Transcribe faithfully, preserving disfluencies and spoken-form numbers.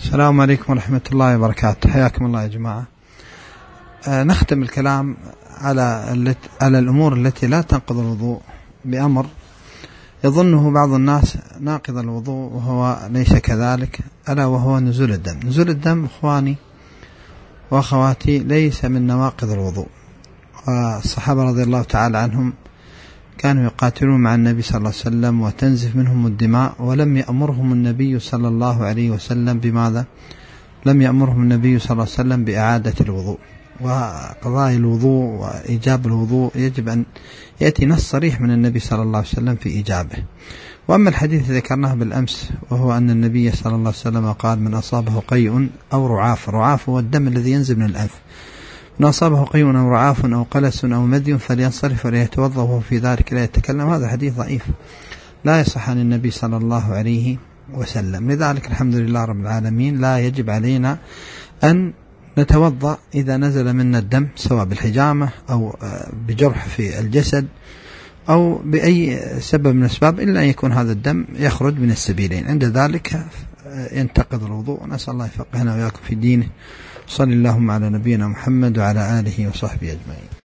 السلام عليكم ورحمة الله وبركاته. حياكم الله يا جماعة. آه نختم الكلام على على الأمور التي لا تنقض الوضوء بأمر يظنه بعض الناس ناقض الوضوء وهو ليس كذلك، ألا وهو نزول الدم. نزول الدم إخواني وأخواتي ليس من نواقض الوضوء، والصحابة رضي الله تعالى عنهم كانوا يقاتلون مع النبي صلى الله عليه وسلم وتنزف منهم الدماء، ولم يأمرهم النبي صلى الله عليه وسلم بماذا؟ لم يأمرهم النبي صلى الله عليه وسلم بإعادة الوضوء وقضاء الوضوء وإيجاب الوضوء، يجب أن يأتي نص صريح من النبي صلى الله عليه وسلم في إيجابه. وأما الحديث ذكرناه بالأمس وهو أن النبي صلى الله عليه وسلم قال: من أصابه قيء أو رعاف، رعاف هو الدم الذي ينزل من الأنف، من أصابه قيء أو رعاف أو قلس أو مدي فلينصرف وليتوضأ وهو في ذلك لا يتكلم. هذا حديث ضعيف لا يصح عن النبي صلى الله عليه وسلم. لذلك الحمد لله رب العالمين لا يجب علينا أن نتوضأ إذا نزل منا الدم، سواء بالحجامة أو بجرح في الجسد أو بأي سبب من الأسباب، إلا أن يكون هذا الدم يخرج من السبيلين، عند ذلك ينتقض الوضوء. نسأل الله يفقهنا وإياكم في دينه. صلى اللهم على نبينا محمد وعلى آله وصحبه أجمعين.